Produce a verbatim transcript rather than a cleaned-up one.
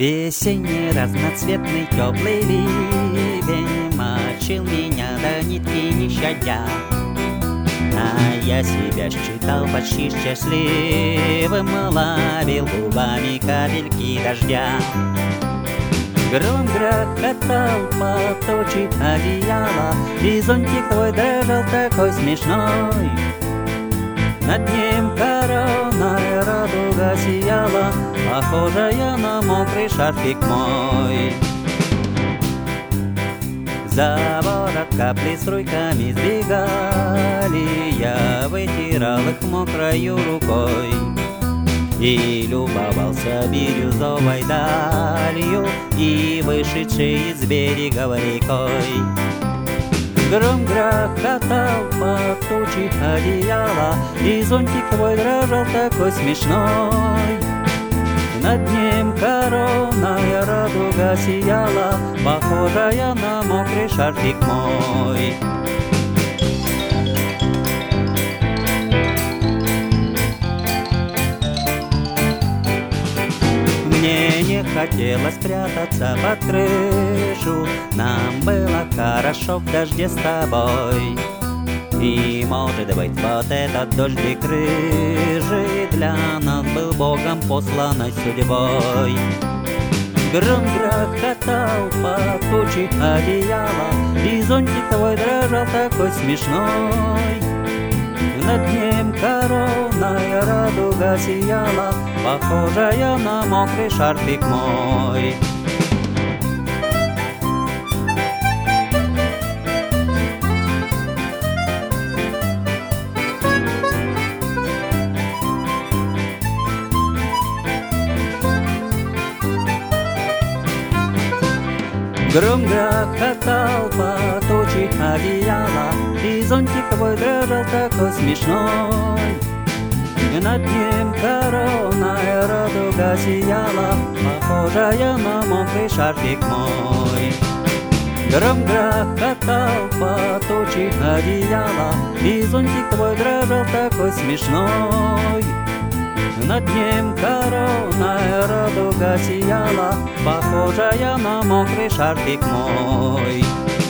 Весенний разноцветный теплый ливень мочил меня до нитки не щадя. А я себя считал почти счастливым, ловил губами капельки дождя. Гром грохотал по туче одеяла, и зонтик твой дрожал такой смешной. Над ним короной радуга сияла, похожая на мокрый шарфик мой. За ворот капли струйками сбегали, я вытирал их мокрою рукой и любовался бирюзовой далью и вышедшей из берега рекой. Гром грохотал по туче одеяла, и зонтик твой дрожал такой смешной. Над ним короной радуга сияла, похожая на мокрый шарфик мой. Мне не хотелось прятаться под крышу, нам было хорошо в дожде с тобой. И, может быть, вот этот дождик рыжий для нас был Богом посланной судьбой. Гром грохотал по туче одеяла, и зонтик твой дрожал такой смешной. Над ним короной радуга сияла, похожая на мокрый шарфик мой. Гром грохотал по туче одеяла, и зонтик твой дрожал такой смешной. Над ним короной радуга сияла, похожая на мокрый шарфик мой. Гром грохотал по туче одеяла, и зонтик твой дрожал такой смешной. Над ним короной радуга сияла, похожая на мокрый шарфик мой.